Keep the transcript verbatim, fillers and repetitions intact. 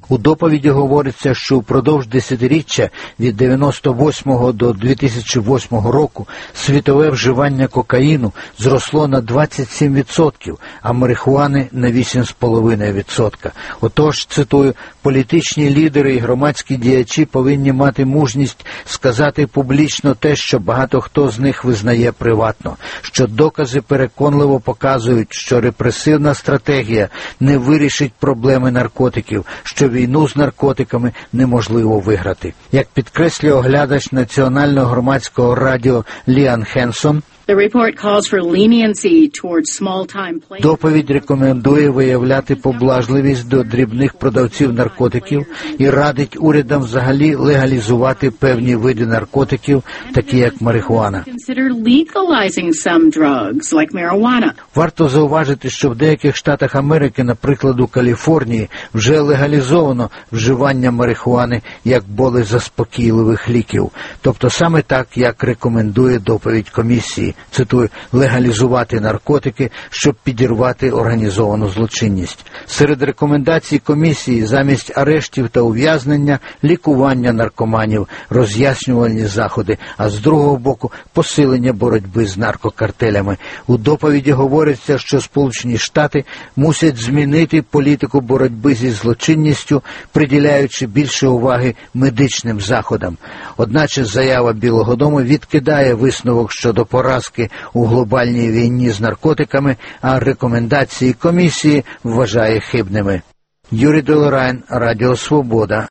У доповіді говориться, що впродовж десятиріччя від дев'яносто восьмого до дві тисячі восьмого року світове вживання кокаїну зросло на двадцять сім відсотків, а марихуани – на вісім цілих п'ять десятих відсотка. Отож, цитую, політичні лідери і громадські діячі повинні мати мужність сказати публічно те, що багато хто з них визнає приватно, що докази переконливо показують, що репресивна стратегія не вирішить проблеми наркотиків, що війну з наркотиками неможливо виграти. Як підкреслює оглядач Національного громадського радіо Ліан Хенсон, доповідь рекомендує виявляти поблажливість до дрібних продавців наркотиків і радить урядам взагалі легалізувати певні види наркотиків, такі як марихуана. Варто зауважити, що в деяких штатах Америки, наприклад у Каліфорнії, вже легалізовано вживання марихуани як болезаспокійливих ліків. Тобто саме так, як рекомендує доповідь комісії. Цитую, легалізувати наркотики, щоб підірвати організовану злочинність. Серед рекомендацій комісії замість арештів та ув'язнення – лікування наркоманів, роз'яснювальні заходи, а з другого боку – посилення боротьби з наркокартелями. У доповіді говориться, що Сполучені Штати мусять змінити політику боротьби зі злочинністю, приділяючи більше уваги медичним заходам. Одначе заява Білого дому відкидає висновок щодо поразки у глобальній війні з наркотиками, а рекомендації комісії вважає хибними. Юрій Долорайн, Радіо Свобода.